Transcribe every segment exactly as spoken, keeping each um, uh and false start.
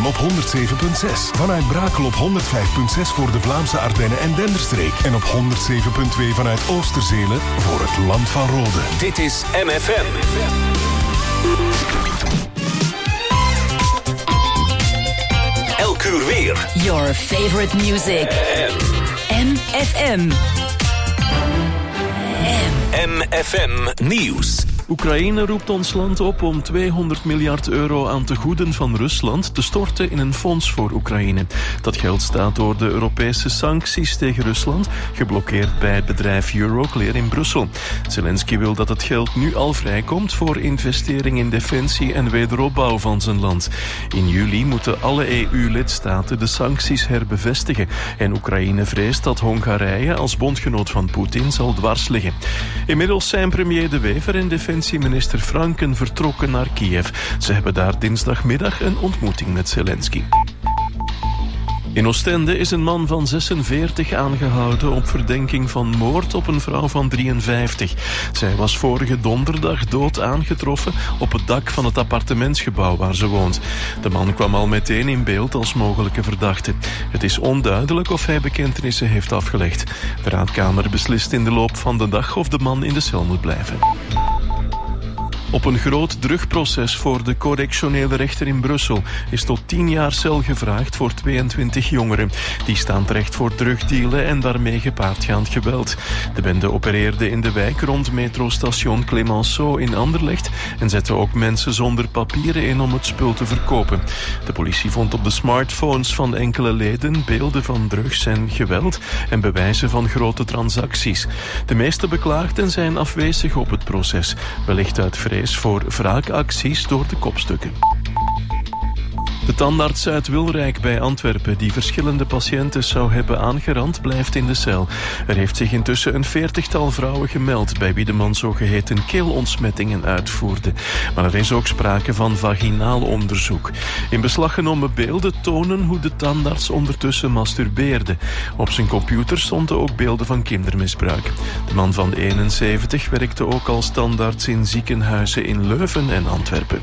Antwerpen op honderd zeven komma zes. Vanuit Brakel op honderd vijf komma zes voor de Vlaamse Ardennen en Denderstreek. En op honderd zeven komma twee vanuit Oosterzelen voor het Land van Rode. Dit is M F M. Elk uur weer. Your favorite music. M F M. M F M Nieuws. Oekraïne roept ons land op om tweehonderd miljard euro aan tegoeden van Rusland te storten in een fonds voor Oekraïne. Dat geld staat door de Europese sancties tegen Rusland, geblokkeerd bij het bedrijf Euroclear in Brussel. Zelensky wil dat het geld nu al vrijkomt voor investering in defensie en wederopbouw van zijn land. In juli moeten alle E U-lidstaten de sancties herbevestigen en Oekraïne vreest dat Hongarije als bondgenoot van Poetin zal dwars liggen. Inmiddels zijn premier De Wever en defensieminister Franken vertrokken naar Kiev. Ze hebben daar dinsdagmiddag een ontmoeting met Zelensky. In Oostende is een man van zesenveertig aangehouden op verdenking van moord op een vrouw van drieënvijftig. Zij was vorige donderdag dood aangetroffen op het dak van het appartementsgebouw waar ze woont. De man kwam al meteen in beeld als mogelijke verdachte. Het is onduidelijk of hij bekentenissen heeft afgelegd. De raadkamer beslist in de loop van de dag of de man in de cel moet blijven. Op een groot drugproces voor de correctionele rechter in Brussel is tot tien jaar cel gevraagd voor tweeëntwintig jongeren. Die staan terecht voor drugdealen en daarmee gepaardgaand geweld. De bende opereerde in de wijk rond metrostation Clemenceau in Anderlecht en zette ook mensen zonder papieren in om het spul te verkopen. De politie vond op de smartphones van enkele leden beelden van drugs en geweld en bewijzen van grote transacties. De meeste beklaagden zijn afwezig op het proces, wellicht uit vrees voor wraakacties door de kopstukken. De tandarts uit Wilrijk bij Antwerpen, die verschillende patiënten zou hebben aangerand, blijft in de cel. Er heeft zich intussen een veertigtal vrouwen gemeld bij wie de man zogeheten keelontsmettingen uitvoerde. Maar er is ook sprake van vaginaal onderzoek. In beslag genomen beelden tonen hoe de tandarts ondertussen masturbeerde. Op zijn computer stonden ook beelden van kindermisbruik. De man van eenenzeventig werkte ook als tandarts in ziekenhuizen in Leuven en Antwerpen.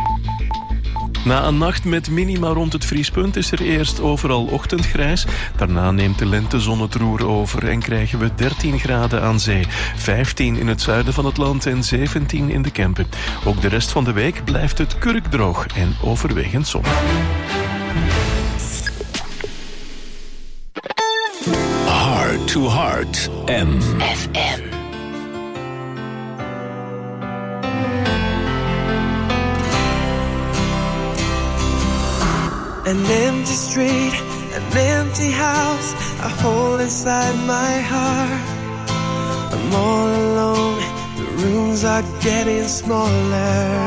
Na een nacht met minima rond het vriespunt is er eerst overal ochtendgrijs. Daarna neemt de lentezon het roer over en krijgen we dertien graden aan zee. vijftien in het zuiden van het land en zeventien in de Kempen. Ook de rest van de week blijft het kurkdroog en overwegend zon. Heart to Heart. M F M. An empty street, an empty house, a hole inside my heart. I'm all alone, the rooms are getting smaller.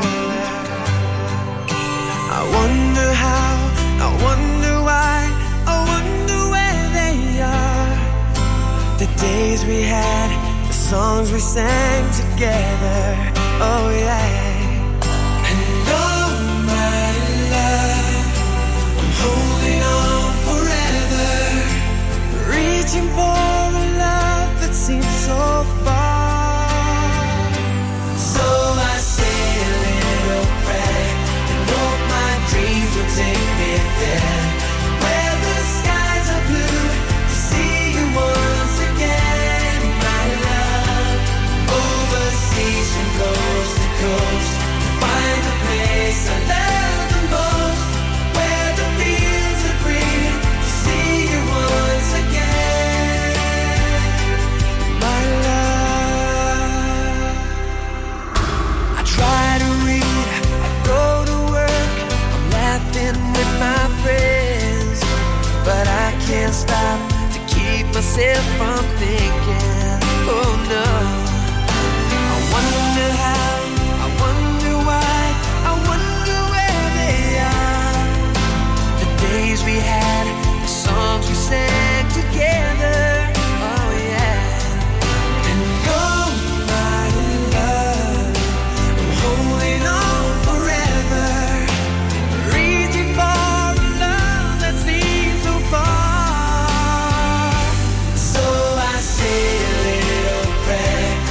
I wonder how, I wonder why, I wonder where they are. The days we had, the songs we sang together, oh yeah. And oh my love, holding on forever, reaching for a love that seems so far. So I say a little prayer and hope my dreams will take me there, where the skies are blue, to see you once again, my love. Overseas from coast to coast, to find a place I love the most, where the fields are green, to see you once again, my love. I try to read, I go to work, I'm laughing with my friends, but I can't stop to keep myself from thinking, oh no. I wonder how, I wonder why, I wonder where they are. The days we had, the songs we sang together, oh yeah. And oh my love, I'm holding on forever, reaching for a love that seems so far. So I say a little prayer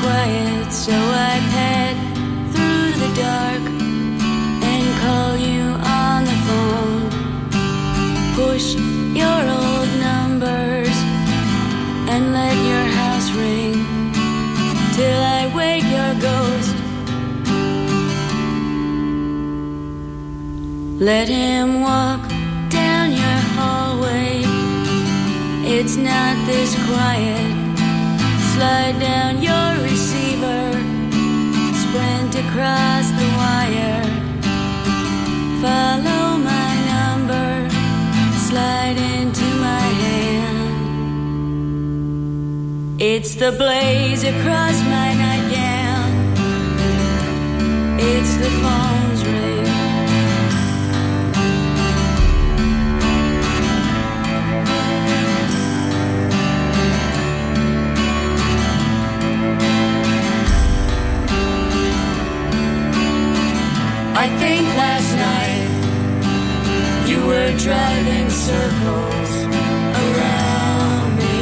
quiet, so I head through the dark and call you on the phone. Push your old numbers and let your house ring till I wake your ghost. Let him walk down your hallway. It's not this quiet. Slide down your receiver, sprint across the wire. Follow my number, slide into my hand. It's the blaze across my nightgown. It's the phone's ring. I think last night you were driving circles around me.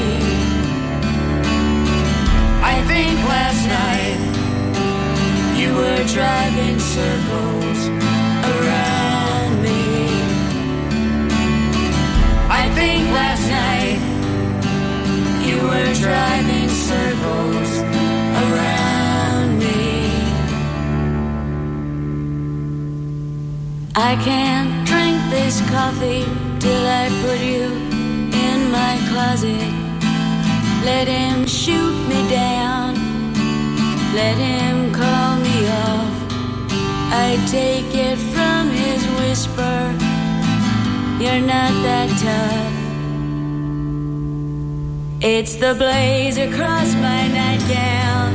I think last night you were driving circles around me. I think last night you were driving circles around me. I can't drink this coffee till I put you in my closet. Let him shoot me down, let him call me off. I take it from his whisper, you're not that tough. It's the blaze across my nightgown.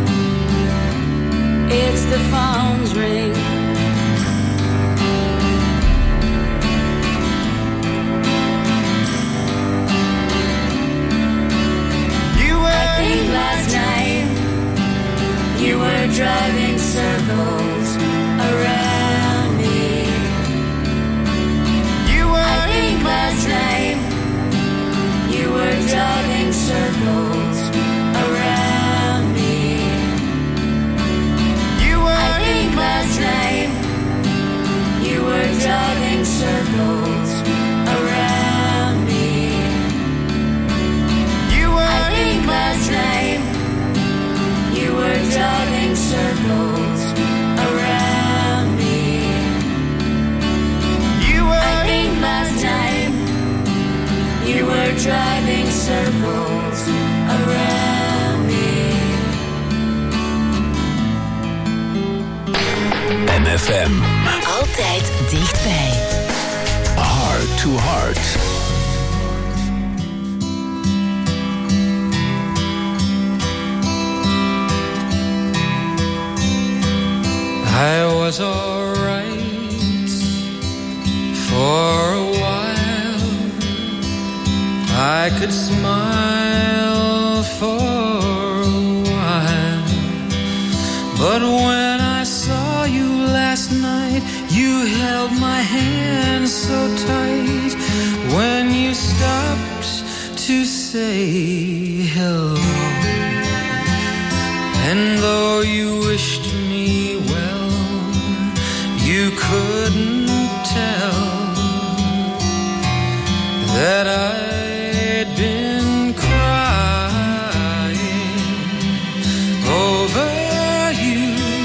It's the phone's ring. Last night you were driving circles around me. You were I think last night you were driving circles around me. You were I think last night you were driving circles around me. You were I think last night you were driving circles around me. You were I think last night you were driving circles around me. M F M. Altijd dichtbij. Heart to Heart. I was alright for a while. I could smile for a while. But when I saw you last night, you held my hand so tight. When you stopped to say hello, and though you wished me well, you couldn't tell that I'd been crying over you,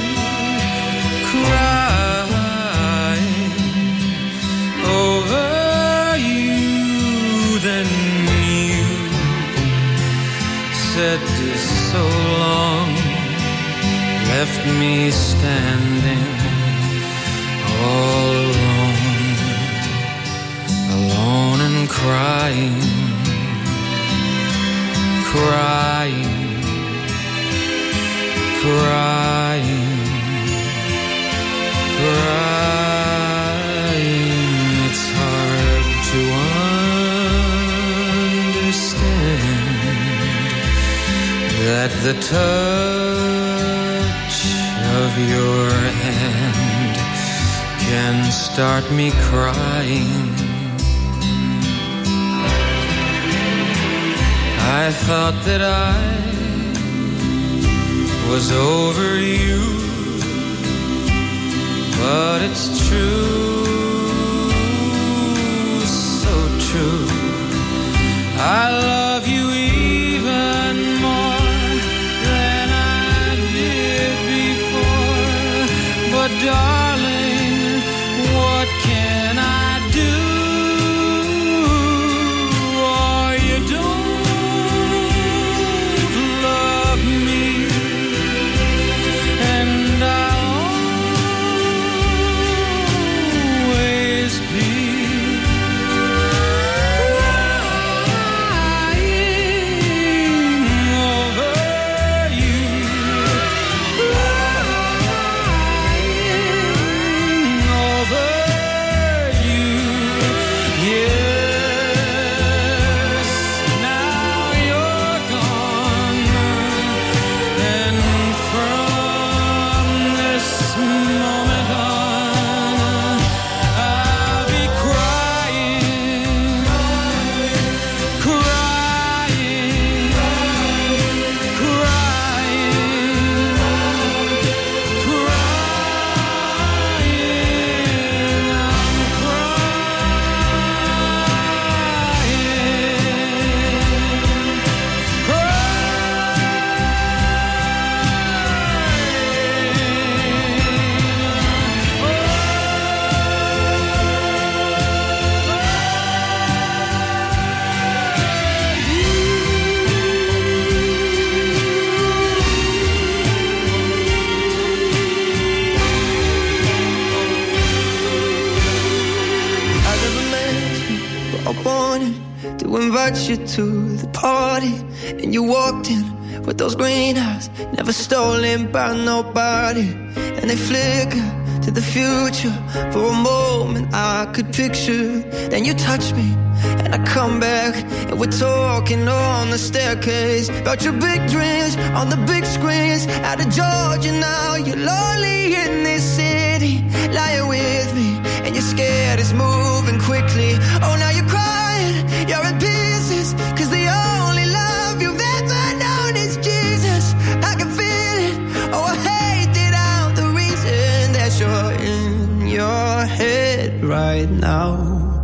crying over you. Then you said this so long, left me standing all alone, alone and crying, crying, crying, crying. It's hard to understand that the touch of your hand can start me crying. I thought that I was over you, but it's true, so true. I love you even more than I did before, but darling, what can I do? Oh, you don't love me, and I'll always be you to the party, and you walked in with those green eyes, never stolen by nobody, and they flicker to the future. For a moment I could picture, then you touch me and I come back, and we're talking on the staircase about your big dreams on the big screens out of Georgia. Now you're lonely in this city, lying with me, and you're scared it's moving quickly. Oh, now you're crying, you're in pieces, cause the only love you've ever known is Jesus. I can feel it, oh I hate it out, the reason that you're in your head right now,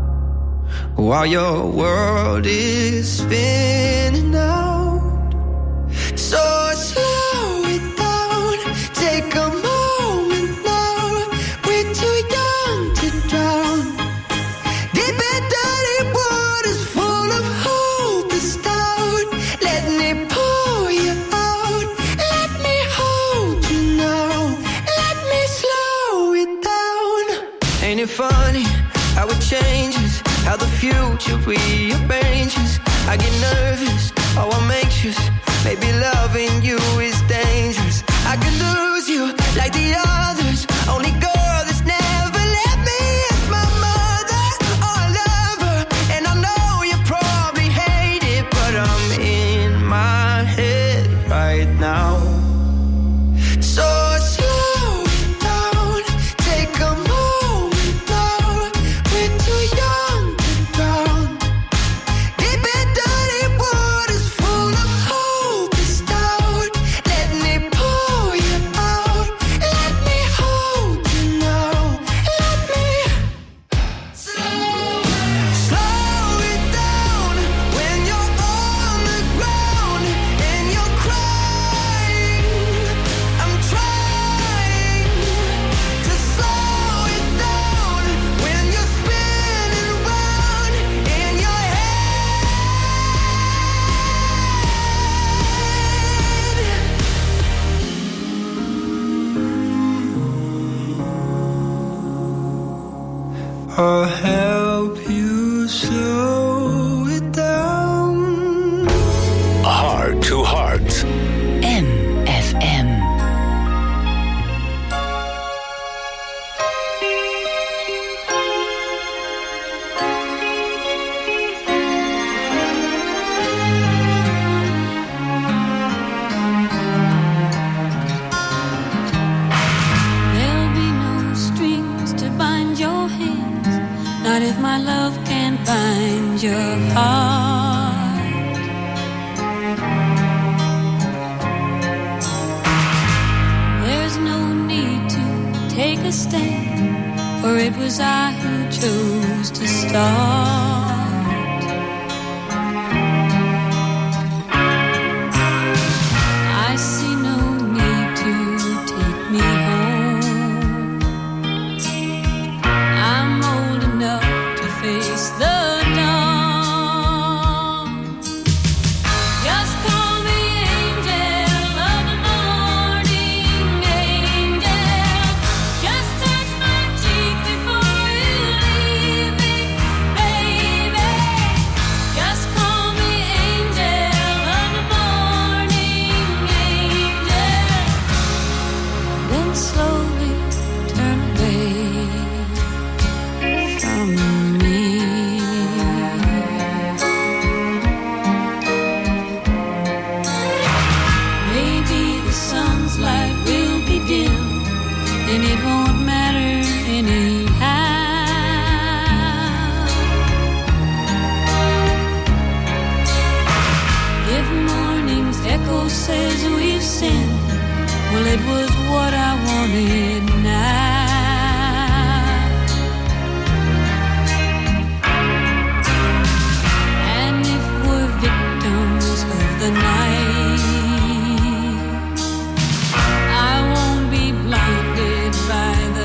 while your world is spinning out. So slow it down, take a moment now, we're too young to drown. Deep and dirty waters full of hope is down. Let me pour you out, let me hold you now, let me slow it down. Ain't it funny how it changes, how the future rearranges? I get nervous, oh I'm anxious, maybe loving you is dangerous. I could lose you like the others, only girl that's never let me is my mother. Oh I love her, and I know you probably hate it, but I'm in my head right now. So slow it down, take a moment now, we're too young to drown. Deep and dirty waters full of hope is down. Let me pour you out, let me hold you now, let me slow, slow it down when you're on the ground and you're crying. I'm trying to slow it down when you're spinning round in your head. I'll help you slow it down. Heart to Heart. M F M. There'll be no strings to bind your hands, not if my love can bind your heart. stand, for it was I who chose to start. I see no need to take me home. I'm old enough to face the dawn. Just call me angel of the morning, angel. Just touch my cheek before you leave me, baby. Just call me angel of the morning, angel. Then slowly turn away from me. Maybe the sun's light will be dim, and it won't matter anyhow. If morning's echo says we've sinned, well, it was what I wanted now. And if we're victims of the night, I won't be blinded by the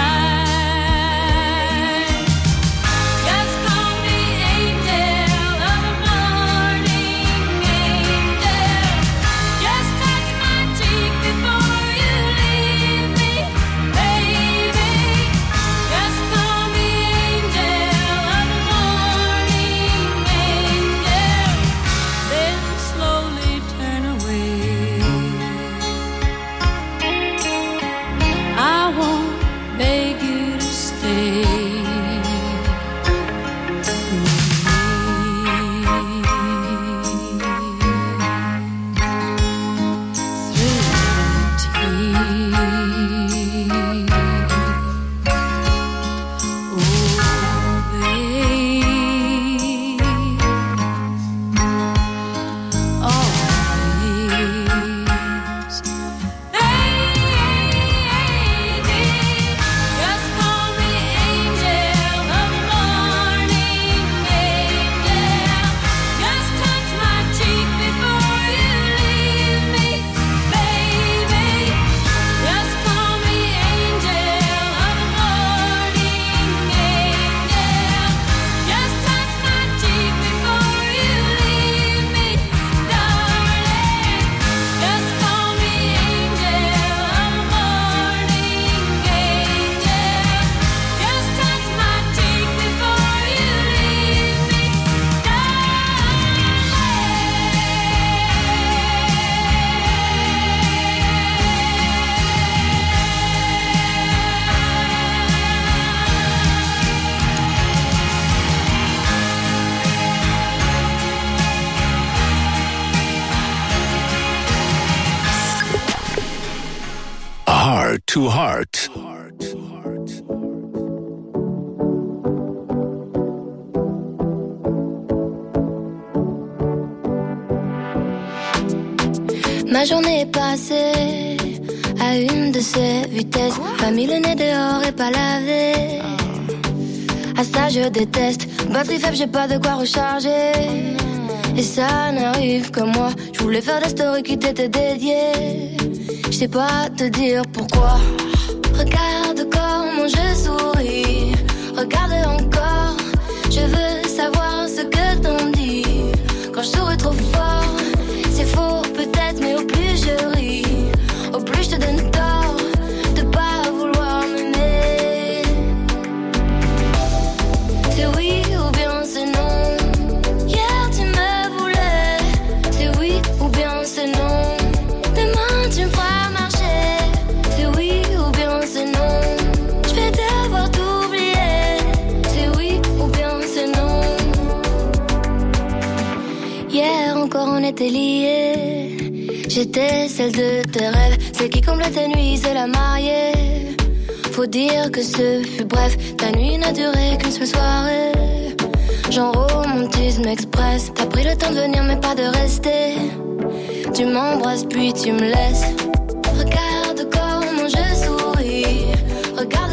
light. Just call me angel of the morning, angel. Just touch my cheek before you leave me, baby. Just call me angel of the morning, angel. Then slowly turn away. I won't beg you to stay Just call me angel of the morning, angel. Just touch my cheek before you leave me, baby. Just call me angel of the morning, angel. Just touch my cheek before you leave me, darling. Just call me angel of the morning, angel. Just touch my cheek before you leave me, Heart to Heart. Ma journée est passée à une de ces vitesses. Pas mis le nez dehors et pas lavé. À ça je déteste. Batterie faible, j'ai pas de quoi recharger. Et ça n'arrive que moi. Je voulais faire des stories qui t'étaient dédiées. Je sais pas te dire pourquoi. Regarde comment je souris. Regarde encore. Je veux savoir ce que t'en dis. Quand je souris trop fort, c'est faux peut-être, mais au plus je ris, au plus je te donne tort de pas vouloir m'aimer. C'est oui ou bien c'est non. Hier tu me voulais. C'est oui ou bien c'est non. Demain tu me feras marcher. C'est oui ou bien c'est non. Je vais devoir t'oublier. C'est oui ou bien c'est non. Hier encore on était liés. J'étais celle de tes rêves. Celle qui comble tes nuits, c'est la mariée. Faut dire que ce fut bref. Ta nuit n'a duré qu'une seule soirée. Genre romantisme express. T'as pris le temps de venir mais pas de rester. Tu m'embrasses puis tu me laisses. Regarde comment je souris. Regarde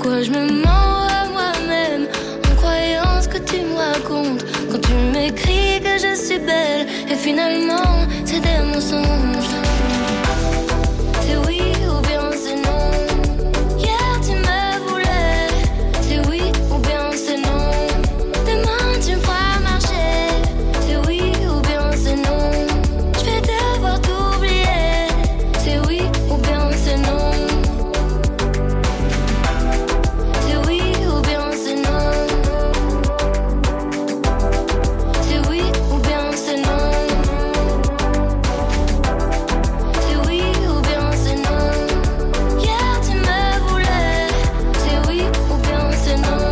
pourquoi je me mens à moi-même en croyant ce que tu me racontes. Quand tu m'écris que je suis belle et finalement c'est des mensonges. C'est oui ou bien c'est non. Hier tu me voulais. C'est oui ou bien c'est non. Demain tu me feras marcher. C'est oui ou bien c'est non. Je vais devoir t'oublier. C'est oui ou bien c'est non. C'est oui ou bien c'est non. C'est oui ou bien c'est non. C'est oui ou bien c'est non. Hier tu me voulais. C'est oui ou bien c'est non.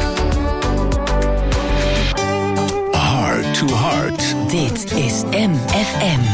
Heart to Heart. Dit is M F M.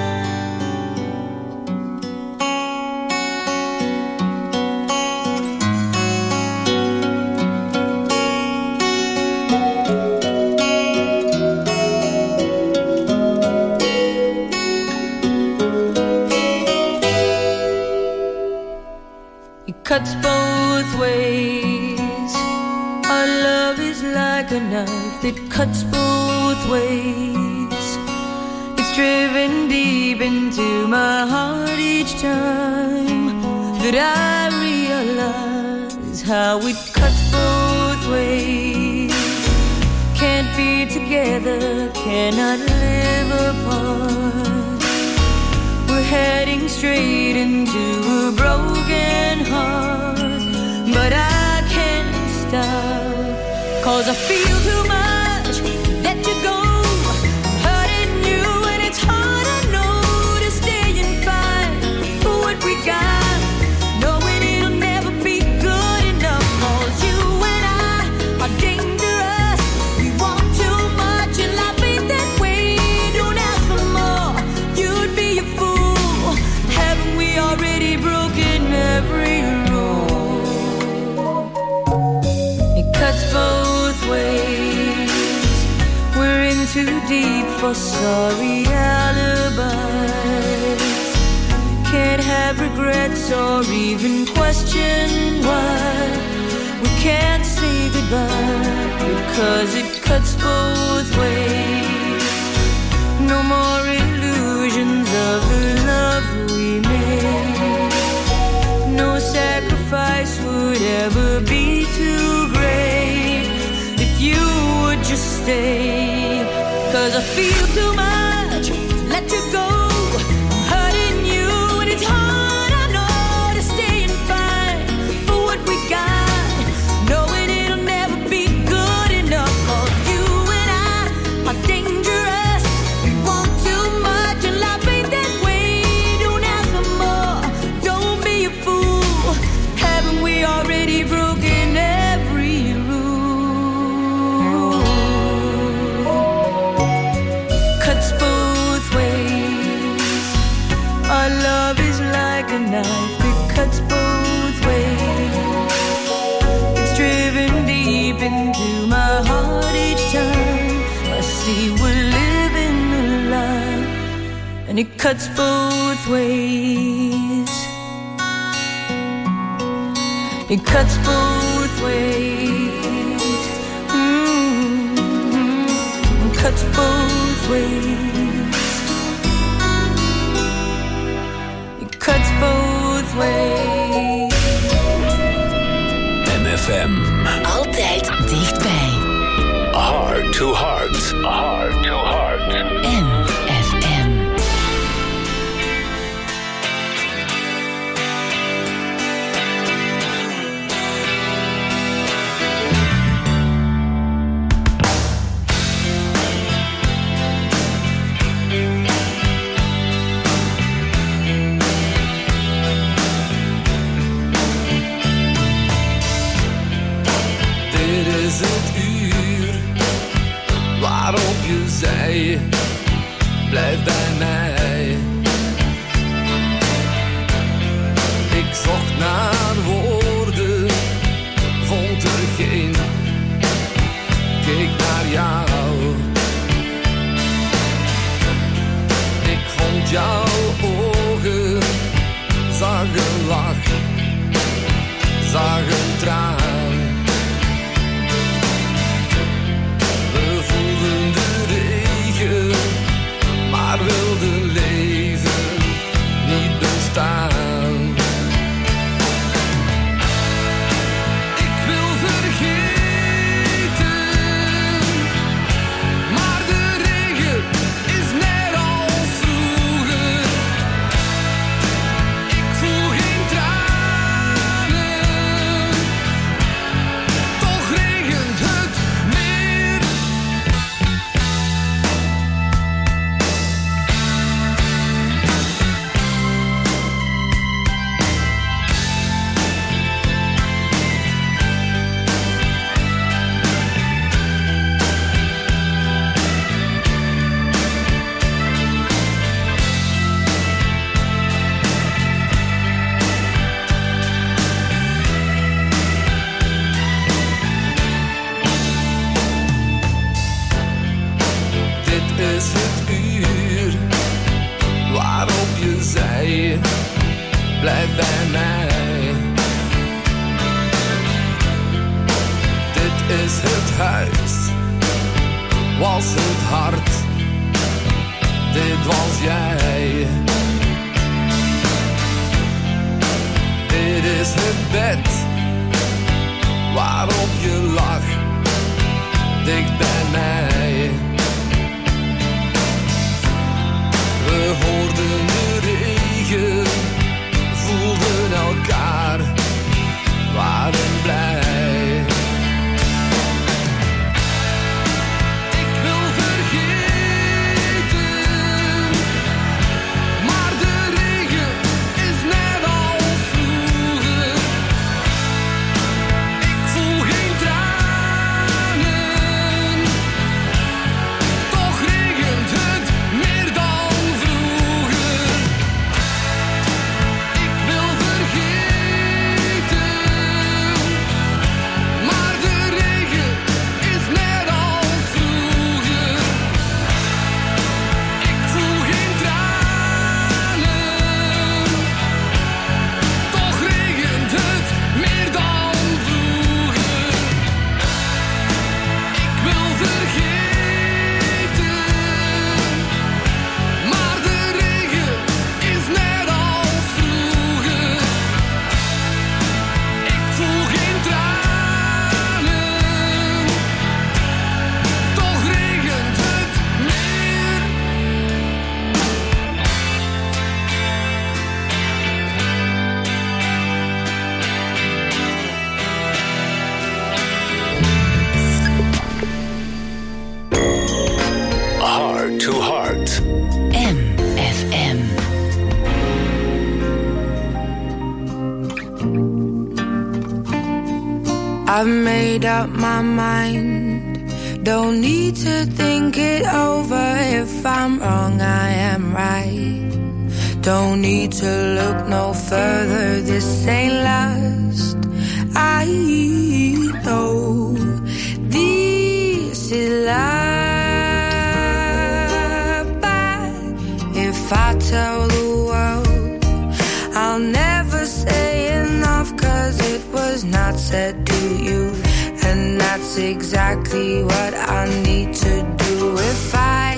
It cuts both ways. Our love is like a knife that cuts both ways. It's driven deep into my heart each time that I realize how it cuts both ways. Can't be together, cannot live apart. We're heading straight into a broken heart, but I can't stop, 'cause I feel too much to let you go. Hurting you and it's hard, I know, to stay and fight for what we got, knowing it'll never be good enough. 'Cause you and I are dangerous. We want too much and life ain't that way. Don't ask for more, you'd be a fool. Haven't we already broken every rule? It cuts both ways. We're in too deep for sorry alibis. Can't have regrets or even question why we can't say goodbye, because it cuts both ways. No more illusions of the love we made. No sacrifice would ever be too great if you would just stay. 'Cause I feel too much to let you go. I'm hurting you and it's hard, I know, to stay and fight for what we got, knowing it'll never be good enough. 'Cause you and I are dangerous. We want too much and life ain't that way. Don't ask for more, don't be a fool. Haven't we already broken every rule? Cuts both ways. Our love is like a knife, it cuts both ways. It's driven deep into my heart each time I see we're living a lie, and it cuts both ways. It cuts both ways. Mm-hmm. It cuts both ways. It cuts both ways. M F M. Altijd dichtbij. Heart to Heart. Heart to Heart. M F M. Dit is het uur waarop je zei, blijf bij mij. Ik zocht naar woorden, vond er geen, keek naar jou. Ik vond jouw ogen, zag een lach, zag een traan. huis was het hart, dit was jij. Dit is het bed waarop je lag, dicht bij mij. We hoorden de regen, voelden elkaar, waren blij. I've made up my mind, don't need to think it over. If I'm wrong, I am right. Don't need to look no further, this ain't last. I know this is life, but if I tell the world, I'll never say enough, 'cause it was not said to you, and that's exactly what I need to do if I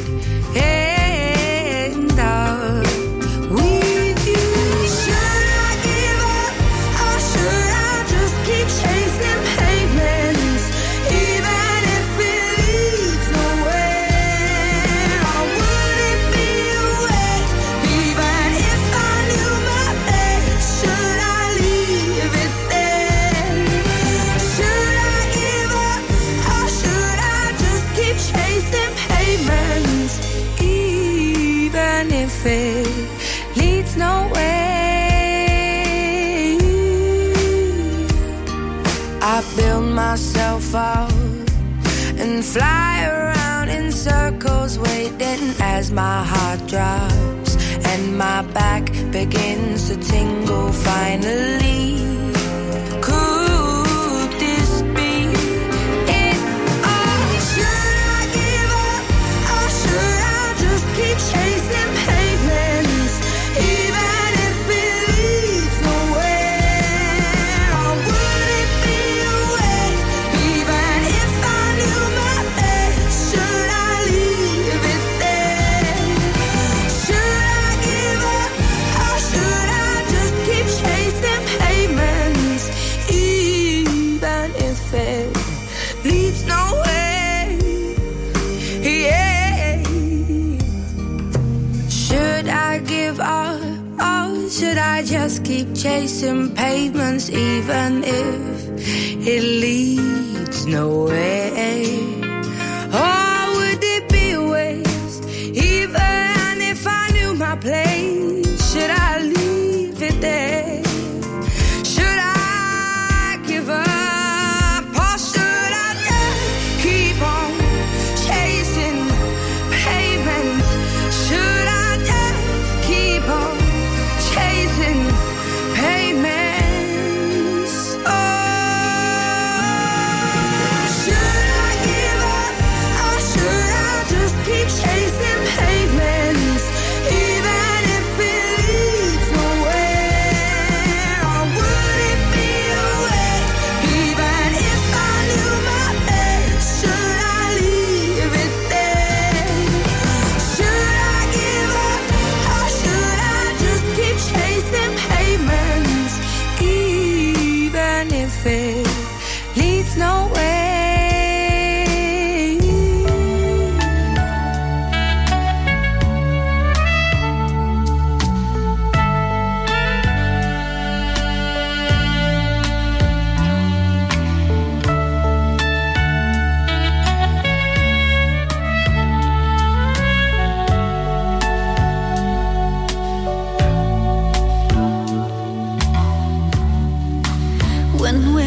end up with you. Should I give up, or should I just keep chasing pavements, even if it leads nowhere? Or would it be a waste, even if I knew my place? Should I leave it there? Should I give up, or should I just keep chasing pavements, even if it leads nowhere? I build myself up and fly around in circles, waiting as my heart drops and my back begins to tingle finally. Could this be it? Or should I give up, or should I just keep chasing pavements, even if it leads nowhere? Or would it be a waste, even if I knew my place? Should I leave it there? Should I give up, or should I just keep chasing pavements, even if it leads nowhere? Yeah. Should I give up, or should I just keep chasing pavements, even if it leads nowhere? Or would it be a waste, even if I knew my place? Should I leave it there? Should I give up, or should I just keep on chasing pavements? Should I just keep on chasing pavements? Oh, should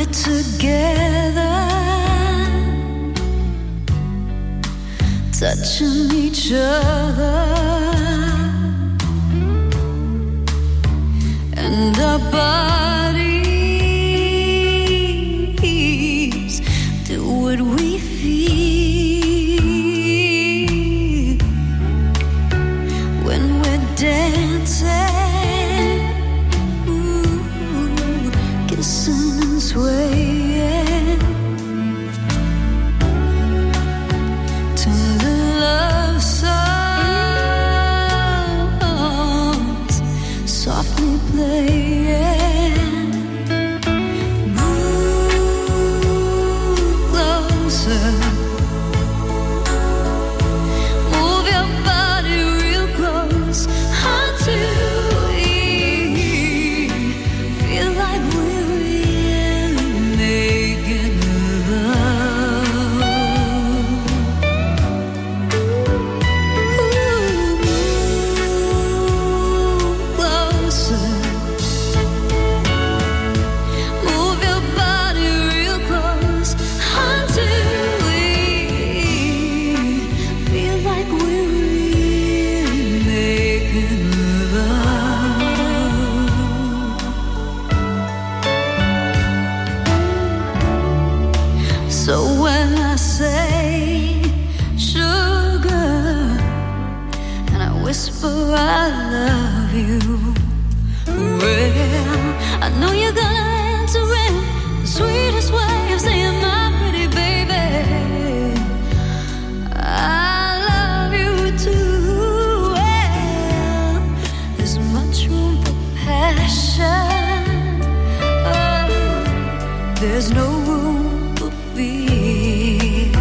we're together, touching each other, and our bodies do what we feel when we're dancing, ooh, kissing and swaying to the love songs softly playing. Move closer, move your body real close until we feel like we're really making love. Ooh, move closer, move your body real close until we feel like we're really making love. So when I say sugar and I whisper I love you, well, I know you're gonna answer in the sweetest way of saying, my pretty baby, I love you too. Well, there's much room for passion, oh, there's no room for fear.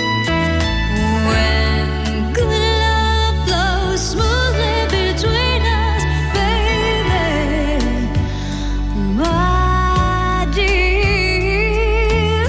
When good love flows smoothly between us, baby, my dear.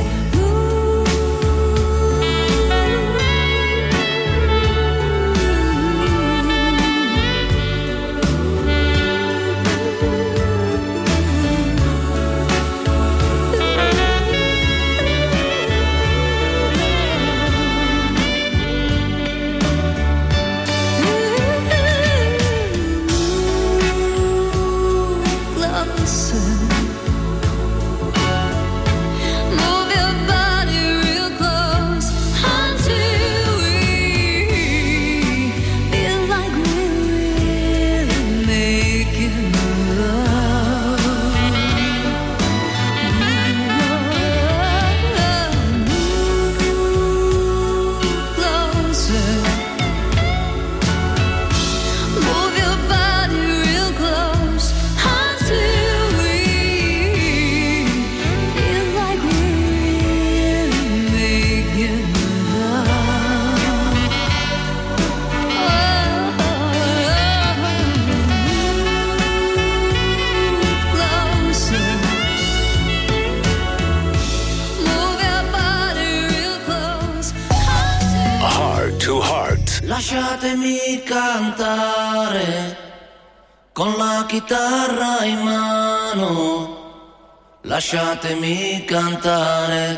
Closer, move your body real close until we feel like we're really making love. Move closer, move your body real close until we feel like we're really making love. Move closer, move your body real close until Heart to Heart. Lasciatemi cantare con la chitarra in mano, lasciatemi cantare,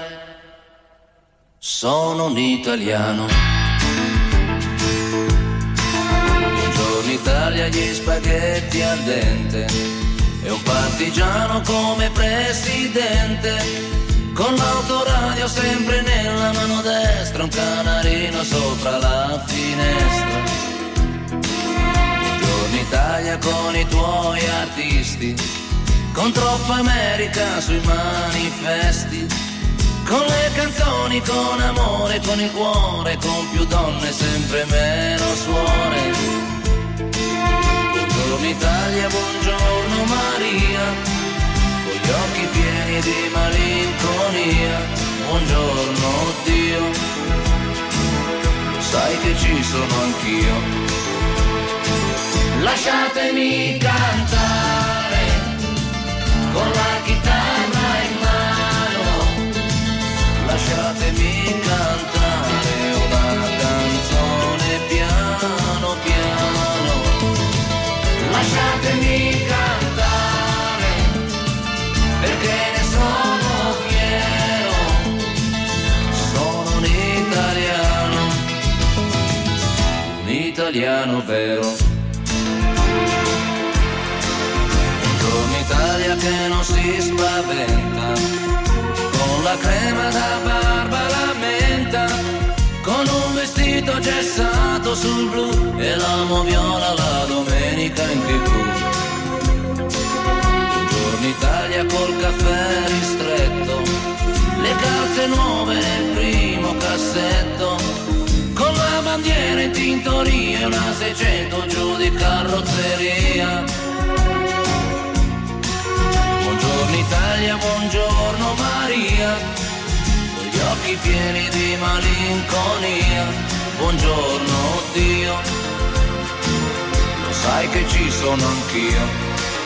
sono un italiano. Buongiorno Italia, gli spaghetti al dente e un partigiano come presidente, con l'autoradio sempre nella mano destra, un canarino sopra la finestra. Buongiorno Italia con i tuoi artisti, con troppa America sui manifesti, con le canzoni, con amore, con il cuore, con più donne, sempre meno suore. Buongiorno Italia, buongiorno Maria, con gli occhi pieni di malinconia. Buongiorno Dio, lo sai che ci sono anch'io. Lasciatemi cantare con la chitarra in mano, lasciatemi cantare una canzone piano piano, lasciatemi cantare perché ne sono fiero. italiano vero. Buongiorno Italia che non si spaventa, con la crema da barba la menta, con un vestito gessato sul blu e l'amo viola la domenica in tv. Buongiorno Italia col caffè ristretto, le calze nuove nel primo cassetto, con la bandiera in tintoria e una seicento giù di carrozzeria. Buongiorno Italia, buongiorno Maria, con gli occhi pieni di malinconia. Buongiorno Dio, lo sai che ci sono anch'io.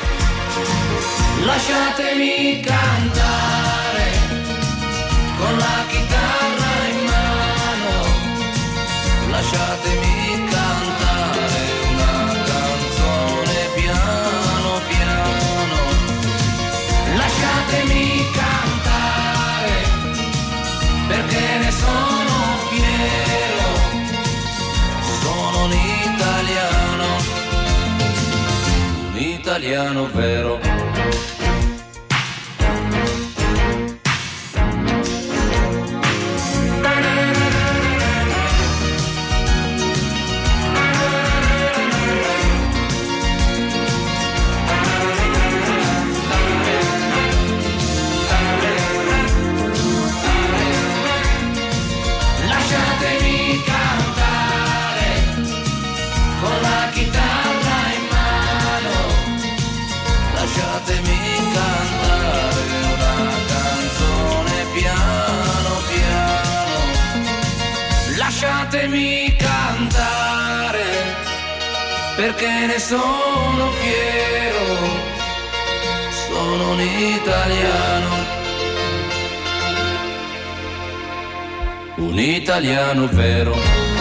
Lasciatemi cantare con la chitarra in mano, lasciatemi cantare una canzone piano piano, lasciatemi cantare perché ne sono fiero, sono un italiano, un italiano vero. Lasciatemi cantare perché ne sono fiero, sono un italiano, un italiano vero.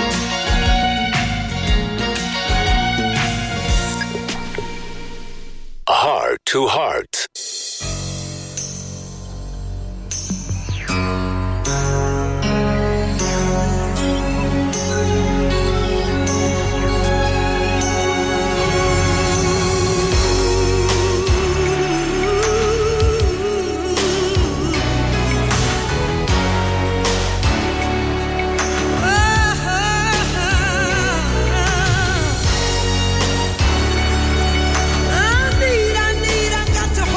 Heart to Heart. I need, I need, I got to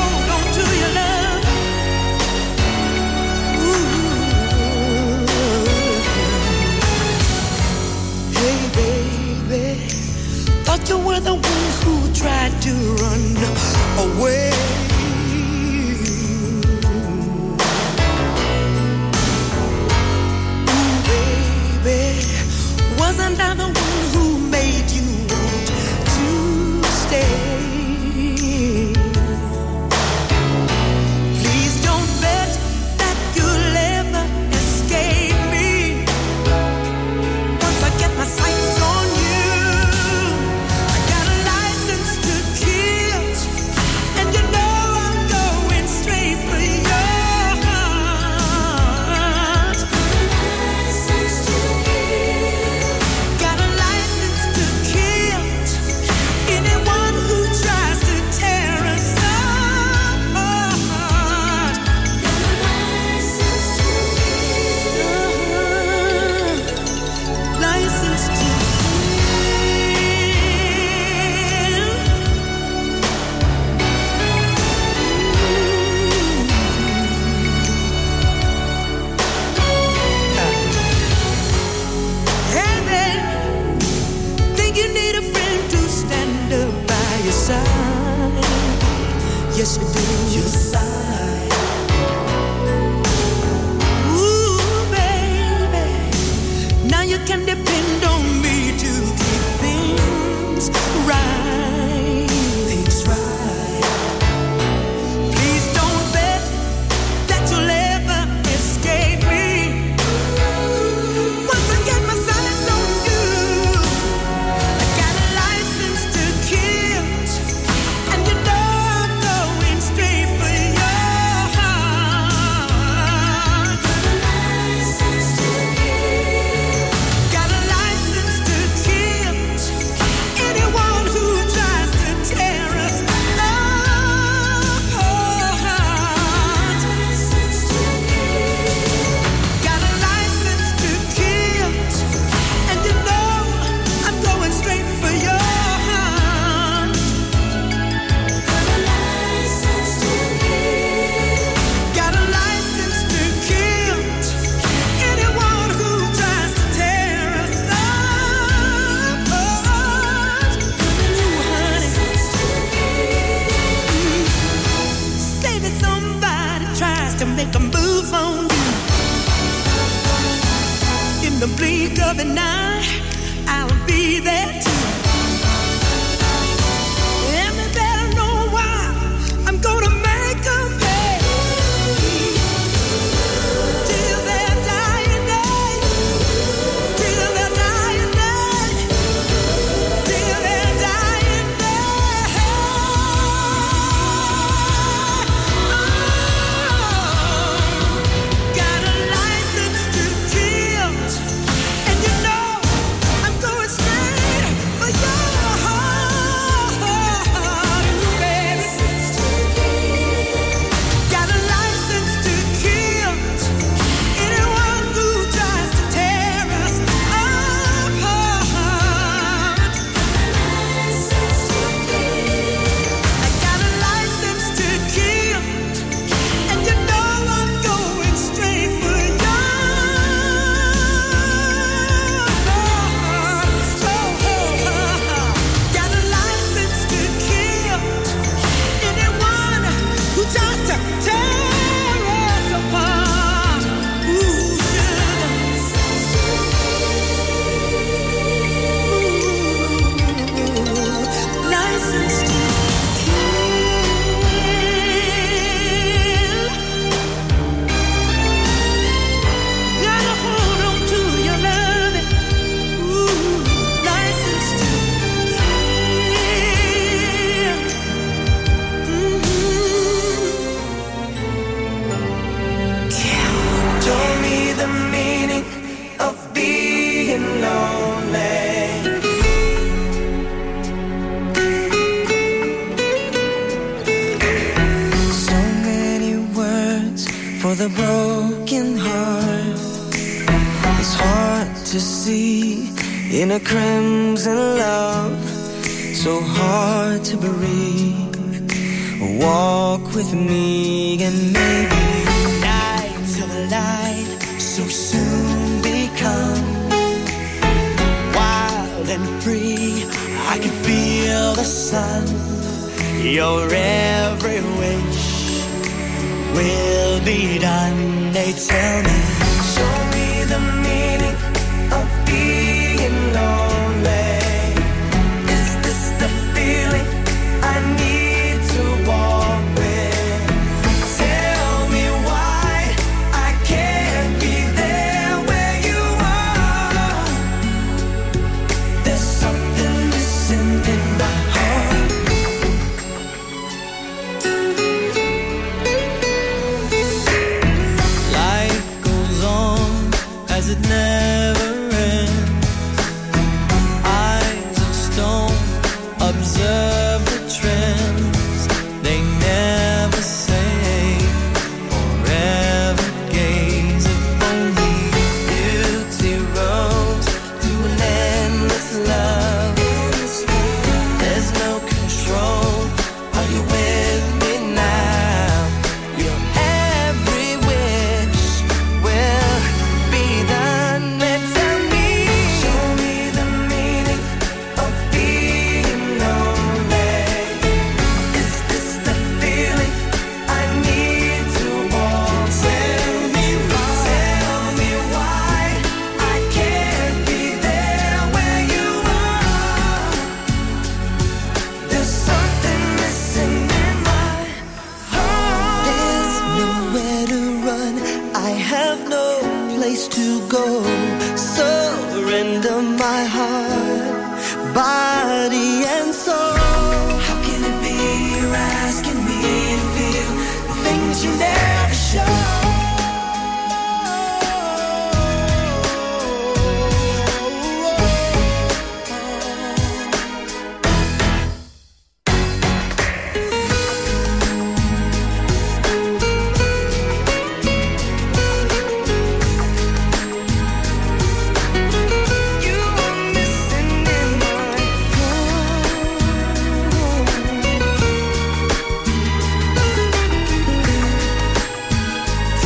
move on you. In the blink of an eye, I'll be there too. And they better know why I'm gonna make them pay. Till their dying day, till their dying day, till their dying day. Oh, got a license to kill, and you know I'm going straight for your heart, baby. Got a license to kill anyone who tries to tear us apart. I got a license to kill, and you know I'm going straight for your heart. Got a license to kill anyone who tries to tear us apart. Ooh, sugar. Ooh, license to kill. Gotta hold on to your loving. Ooh, license to kill. Told me the meaning of being lonely. So many words for the broken heart. It's hard to see in a crimson love. So hard to breathe. Walk with me and maybe night till the light so soon become wild and free. I can feel the sun. Your every wish will be done. They tell me, show me the meaning of being lonely. Is this the feeling I need to walk with? Tell me why I can't be there where you are. There's something missing in my heart. Life goes on as it never ends. Eyes of stone observe the trends. They never say forever gaze. If only beauty rose to an endless love. There's no control. Are you with me now? Your every wish will be done. Tell me, show me the meaning of being lonely. Is this the feeling I need to walk? Tell me why, tell me why I can't be there where you are. There's something missing in my heart. There's nowhere to run. I have no place to go. Surrender my heart, body and soul. How can it be you're asking me to feel the things you never show? You are missing in my heart.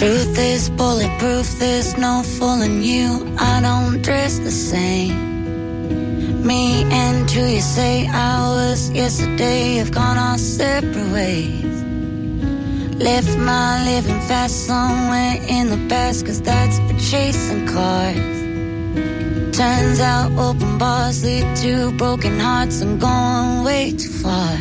Truth is bulletproof, there's no fooling you. I don't dress the same. Me and who you say I was yesterday have gone our separate ways. Left my living fast somewhere in the past, cause that's for chasing cars. Turns out open bars lead to broken hearts. I'm going way too far.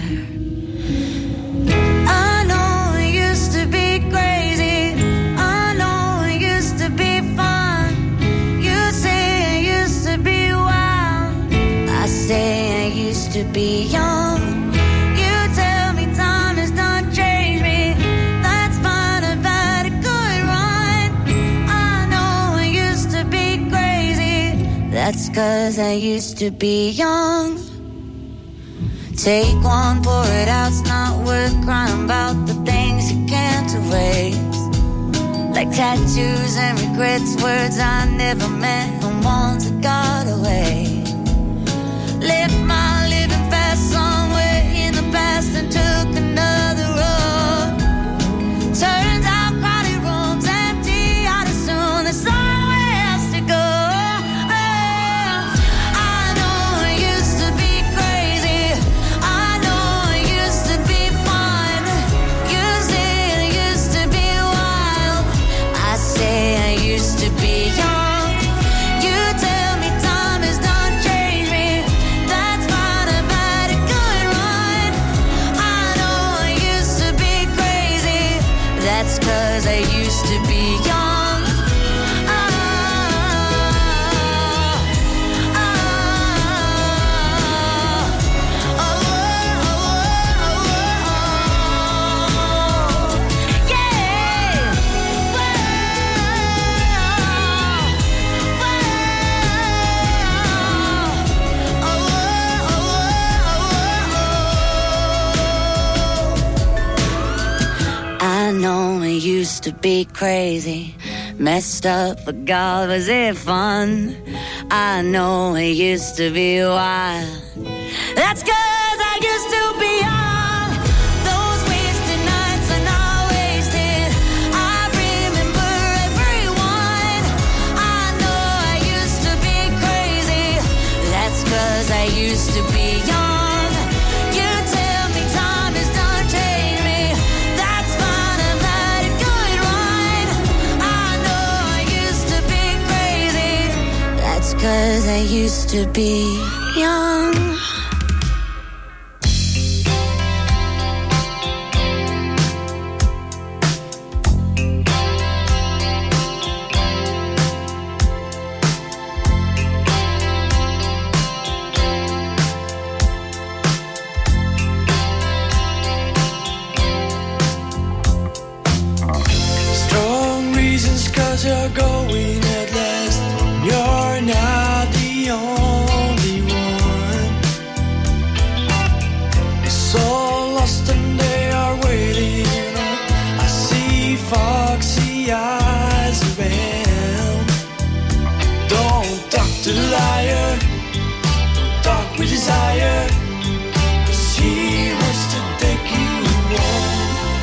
I know it used to be crazy, I know it used to be fun. You say I used to be wild, I say I used to be young. You tell me time has done changed me, that's fine, I've had a good run. I know I used to be crazy, that's cause I used to be young. Take one, pour it out, it's not worth crying about the things you can't erase. Like tattoos and regrets, words I never meant, the ones that got away. Left my living fast somewhere in the past and took another road. Turns out crowded rooms empty out as soon, there's somewhere else to go. Cause I used to be young. Ah, ah, oh, oh, oh, oh, yeah. Whoa, whoa, oh, oh, oh. I know it used to be crazy, messed up, but God, was it fun? I know it used to be wild, that's cause I used to be young. Those wasted nights are not wasted, I remember everyone. I know I used to be crazy, that's cause I used to be young. Cause I used to be young. Strong reasons cause you're going at last. You're not the only one. So lost and they are waiting on. I see foxy eyes around. Don't talk to the liar, don't talk with desire, cause he wants to take you home.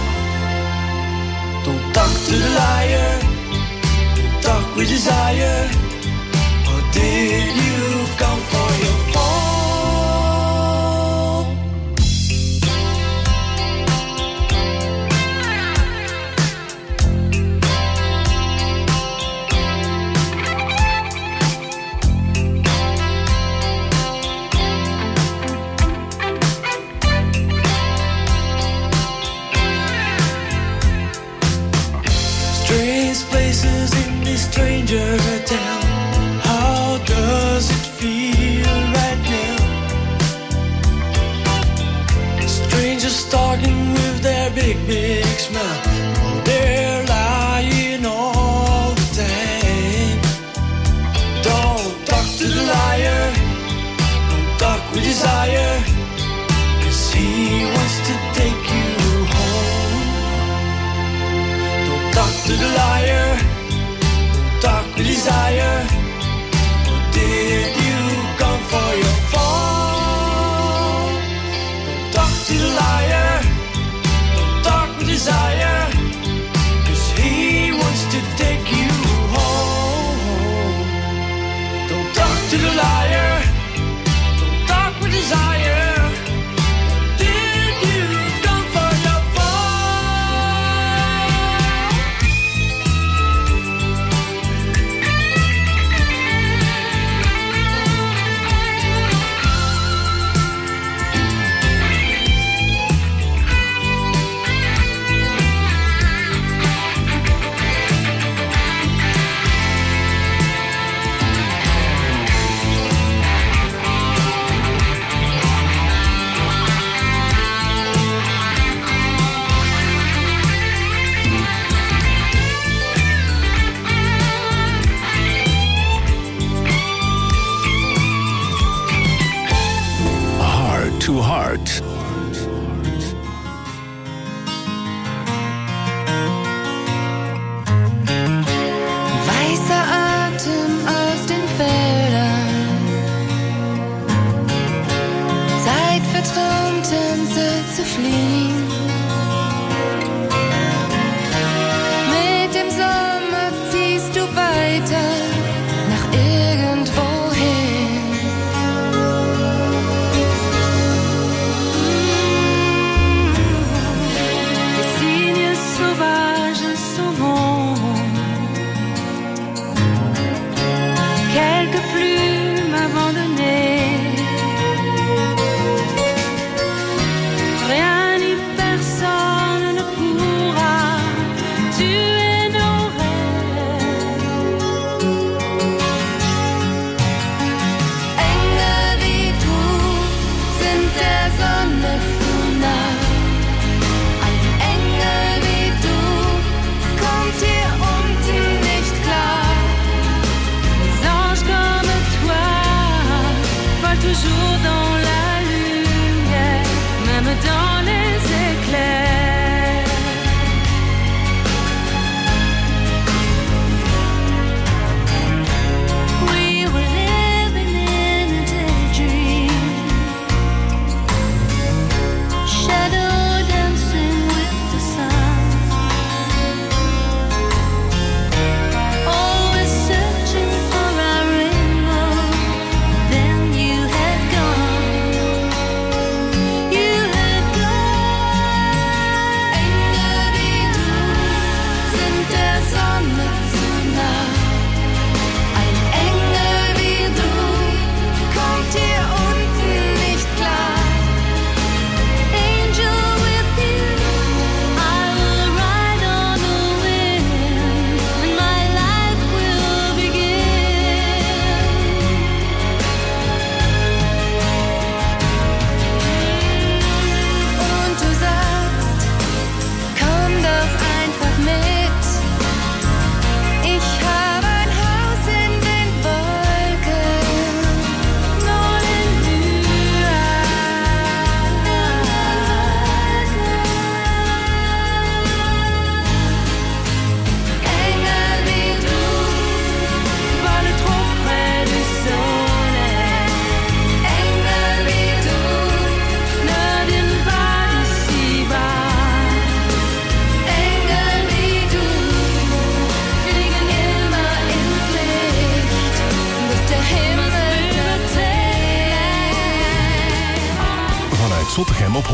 Don't talk to the liar, don't talk with desire. Did you come for your fall? Strange places in this stranger town. How does it feel right now? Strangers talking with their big, big smile. Oh, they're lying all the time. Don't talk to the liar, don't talk with desire, cause he wants to take you home. Don't talk to the liar, don't talk with desire. Did you come for your fall? Don't talk to the liar, don't talk with desire, cause he wants fliehen.